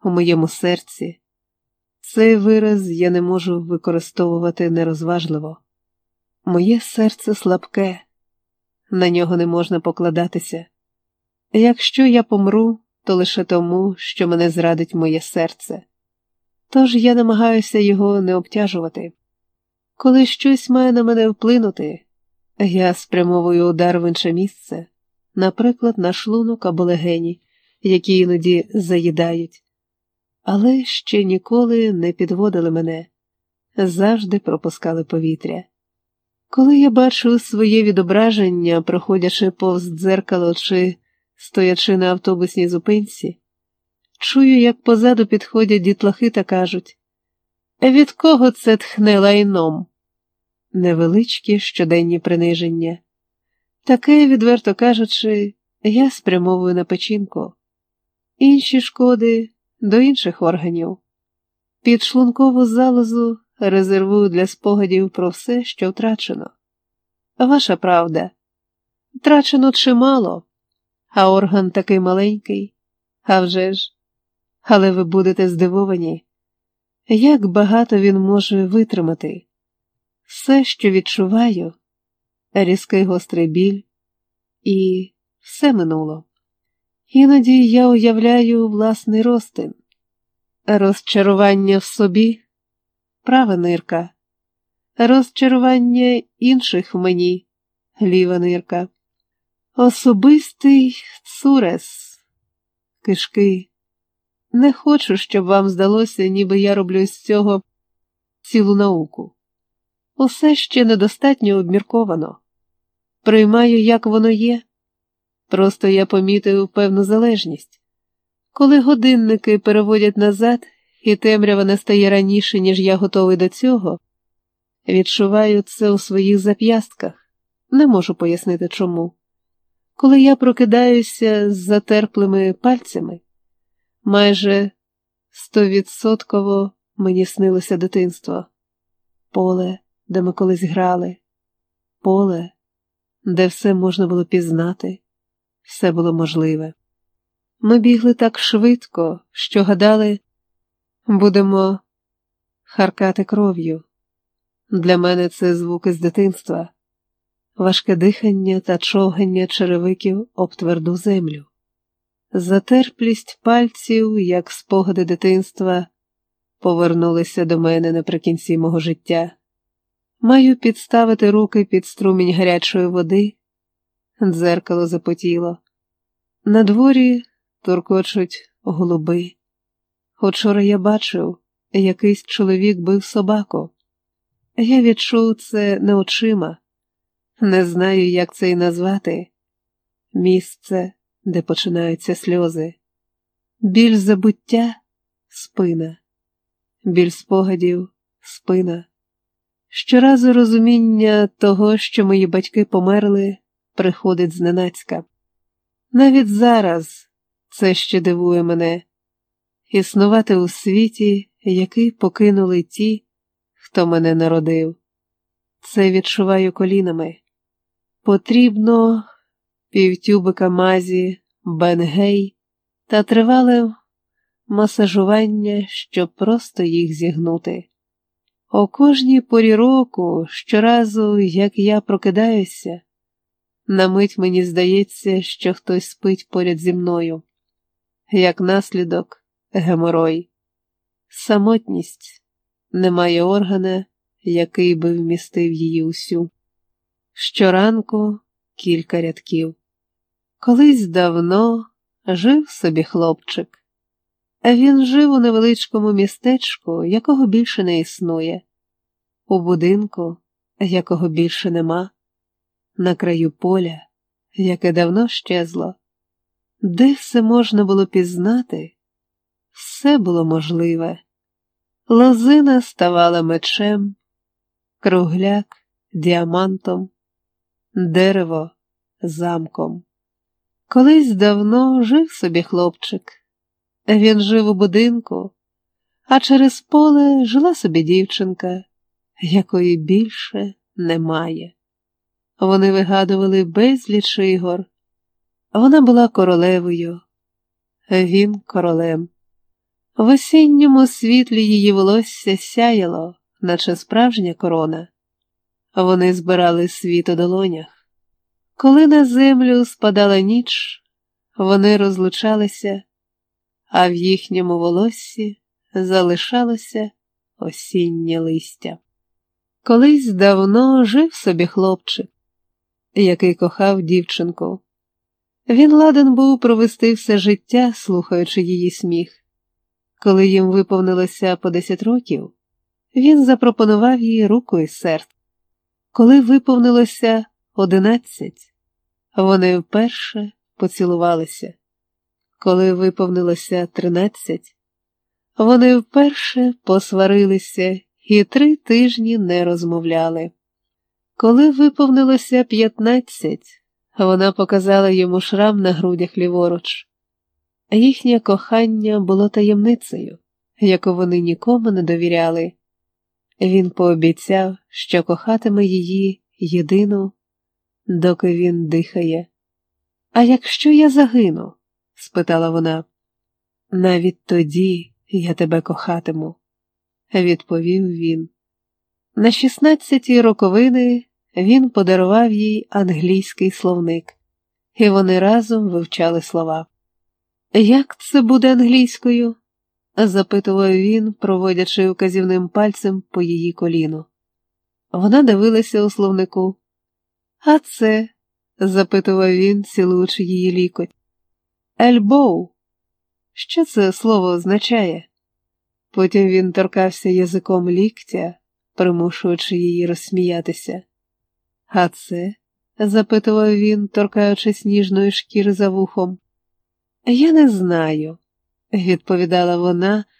у моєму серці. Цей вираз я не можу використовувати нерозважливо. Моє серце слабке, на нього не можна покладатися. Якщо я помру, то лише тому, що мене зрадить моє серце. Тож я намагаюся його не обтяжувати. Коли щось має на мене вплинути, я спрямовую удар в інше місце, наприклад, на шлунок або легені, які іноді заїдають. Але ще ніколи не підводили мене, завжди пропускали повітря. Коли я бачу своє відображення, проходячи повз дзеркало чи стоячи на автобусній зупинці, чую, як позаду підходять дітлахи та кажуть: «Від кого це тхне лайном?» Невеличкі щоденні приниження. Таке, відверто кажучи, я спрямовую на печінку. Інші шкоди до інших органів. Підшлункову залозу резервую для спогадів про все, що втрачено. Ваша правда. Втрачено чимало, а орган такий маленький. А вже ж. Але ви будете здивовані, як багато він може витримати. Все, що відчуваю, різкий гострий біль, і все минуло. Іноді я уявляю власний розтин. Розчарування в собі – права нирка. Розчарування інших в мені – ліва нирка. Особистий цурес – кишки. Не хочу, щоб вам здалося, ніби я роблю з цього цілу науку. Усе ще недостатньо обмірковано. Приймаю, як воно є. Просто я помітив певну залежність. Коли годинники переводять назад, і темрява настає раніше, ніж я готовий до цього, відчуваю це у своїх зап'ястках. Не можу пояснити чому. Коли я прокидаюся з затерплими пальцями, майже 100% мені снилося дитинство. Поле, де ми колись грали. Поле, де все можна було пізнати. Все було можливе. Ми бігли так швидко, що гадали, будемо харкати кров'ю. Для мене це звуки з дитинства. Важке дихання та човгання черевиків об тверду землю. Затерплість пальців, як спогади дитинства, повернулися до мене наприкінці мого життя. Маю підставити руки під струмінь гарячої води. Дзеркало запотіло. На дворі туркочуть голуби. Учора я бачив, якийсь чоловік бив собаку. Я відчув це не очима. Не знаю, як це й назвати. Місце, де починаються сльози. Біль забуття – спина. Біль спогадів – спина. Щоразу розуміння того, що мої батьки померли, приходить зненацька. Навіть зараз це ще дивує мене. Існувати у світі, який покинули ті, хто мене народив. Це відчуваю колінами. Потрібно півтюбика мазі, бенгей та тривале масажування, щоб просто їх зігнути. О кожній порі року, щоразу, як я прокидаюся, на мить мені здається, що хтось спить поряд зі мною. Як наслідок – геморой. Самотність. Немає органа, який би вмістив її усю. Щоранку кілька рядків. Колись давно жив собі хлопчик. Він жив у невеличкому містечку, якого більше не існує. У будинку, якого більше нема. На краю поля, яке давно щезло. Де все можна було пізнати, все було можливе. Лозина ставала мечем, кругляк – діамантом, дерево – замком. Колись давно жив собі хлопчик. Він жив у будинку, а через поле жила собі дівчинка, якої більше немає. Вони вигадували безліч ігор. Вона була королевою, він королем. В осінньому світлі її волосся сяяло, наче справжня корона. Вони збирали світ у долонях. Коли на землю спадала ніч, вони розлучалися, а в їхньому волоссі залишалося осіннє листя. Колись давно жив собі хлопчик, який кохав дівчинку. Він ладен був провести все життя, слухаючи її сміх. Коли їм виповнилося по 10 років, він запропонував їй руку і серце. Коли виповнилося 11, вони вперше поцілувалися. Коли виповнилося 13, вони вперше посварилися і 3 тижні не розмовляли. Коли виповнилося 15, вона показала йому шрам на грудях ліворуч. Їхнє кохання було таємницею, яку вони нікому не довіряли. Він пообіцяв, що кохатиме її єдину, доки він дихає. «А якщо я загину?» – спитала вона. «Навіть тоді я тебе кохатиму», – відповів він. На 16-ті роковини він подарував їй англійський словник, і вони разом вивчали слова. «Як це буде англійською?» – запитував він, проводячи указівним пальцем по її коліну. Вона дивилася у словнику. «А це?» – запитував він, цілуючи її лікоть. «Ельбоу. Що це слово означає?» Потім він торкався язиком ліктя, примушуючи її розсміятися. «А це?» – запитував він, торкаючись ніжної шкіри за вухом. «Я не знаю», – відповідала вона,